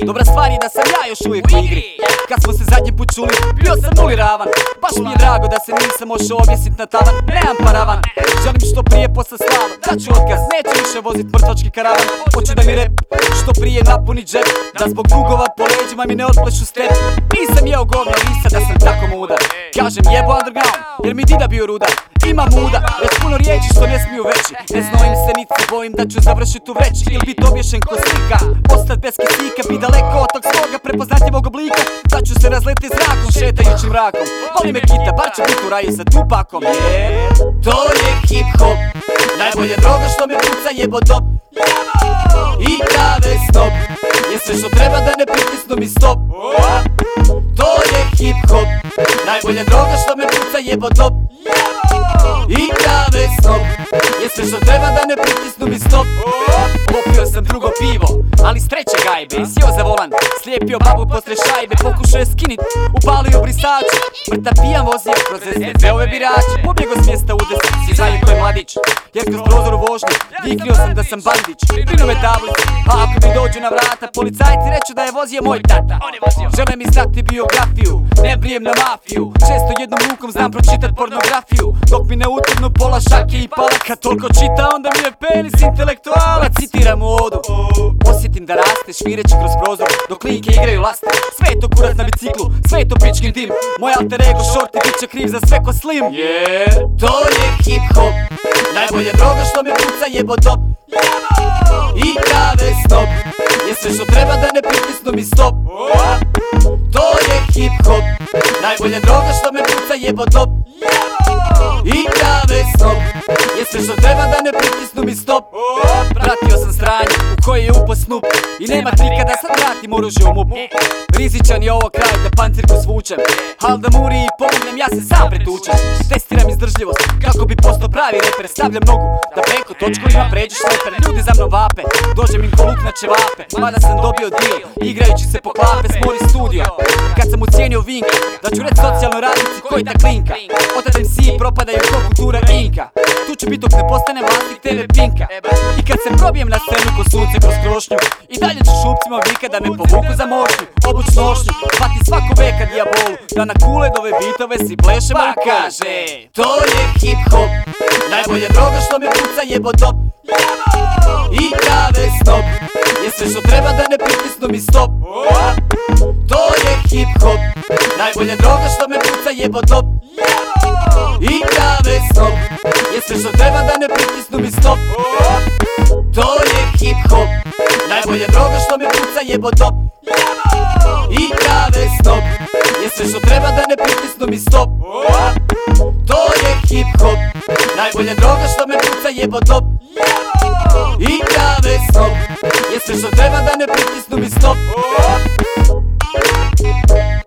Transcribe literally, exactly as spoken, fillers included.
Dobra stvar je da sam ja još uvijek u igri. Kad smo se zadnji put čuli, bio sam nuli ravan. Baš mi je drago da se nisam mošao objesit na tavan. Nemam paravan, želim što prije posle slava. Daću otkaz, neću više vozit mrtvački karavan. Hoću da mi rep što prije napuni džep, da zbog dugova po leđima mi ne otplešu step. Nisam jeo govno lisa da sam tako mudar. Kažem jebo underground, jer mi dida bio rudar. Ima muda, već puno riječi što ne smiju veći. Ne znojim se niti se bojim da ću završit u vreći. Ili bit obješen ko slika, ostat bez kisika. Bit daleko od tog svoga prepoznatljivog oblika. Da ću se razleti zrakom šetajućim mrakom. Voli me kita, bar ću bit u raju sa Tupakom. Yeah. To je hip hop, najbolja droga što me puca jebo dop. I kave snob, je sve što treba da ne pritisnu mi stop. To je hip hop, najbolja droga što me puca jebo dop. I kave snob, je sve što treba da ne pritisnu mi stop. Popio sam drugo pivo, ali s treće gajbe. Sjeo za volan, slijepio babu posle šajbe. Pokušao je skinit, upalio brisač. Mrtav pijan vozio kroz es te ve-ove birače. Pobjego s mjesta u deset, svi znaju ko je mladić. Jer kroz prozor u vožnji vikrio sam da sam bandić. Brinu me tablice, a ako mi dođu na vrata policajci reću da je vozio moj tata. Žele mi znati biografiju, ne brijem na mafiju. Često jednom rukom znam pročitat pornografiju. Dok mi ne utrnu pola šake i pala. Kad toliko čita onda mi je penis intelektualac. Citiram u odu, osjetim da raste švireći kroz prozor dok linke igraju laste. Sve je to kurac na biciklu, sve je to pičkin dim. Moj alter ego shorty bit će kriv za sve ko slim. Yeah. To je hip hop, najbolja droga što me puca jebo dop. I kave snob, je sve što treba da ne pritisnu mi stop. To je hip hop, najbolja droga što me puca jebo dop. I kave snob, je sve što treba da ne pritisnu mi stop. Pratio sam stranje u koje je upo Snoop. I nema trika da sad vratim oružje u mupu. Rizičan je ovo kraj da pancirku svučem. Al da muri i pomognem, ja se sam pretučem. Testiram izdržljivost kako bi postao pravi reper. Stavljam nogu da preko točkovima pređeš leper. Ljudi za mnom vape, dođem im ko luk na ćevape. Mada sam dobio deal, igrajući se po klape s Mori Studio. Kad sam ucijenio Vinka, da ću reći socijalnoj radnici koji ta klinka. Otad em si propadaju ko kultura Inka. Tu ću bit dok ne postane vlasnik te ve Pinka. I kad se probijem na scenu ko sunce kroz krošnju, i dalje ću šupcima vika da me povuku za mošnju. Obuć nošnju, hvati svako veka dijabolu, da na kule dove bitove si plešemo i kaže to je hip hop, najbolja droga što me puca jebo dop. I kave snob, je sve što treba da ne pritisnu mi stop. To je hip hop, najbolja droga što me puca jebo dop. I kave snob, je sve što treba da ne pritisnu mi stop. To je hip hop, najbolja droga što me puca jebo dop. I kave snob, je sve što treba da ne pritisnu mi stop. To je hip hop, najbolja droga što me puca jebo dop. I kave snob, je sve što treba da ne pritisnu mi stop.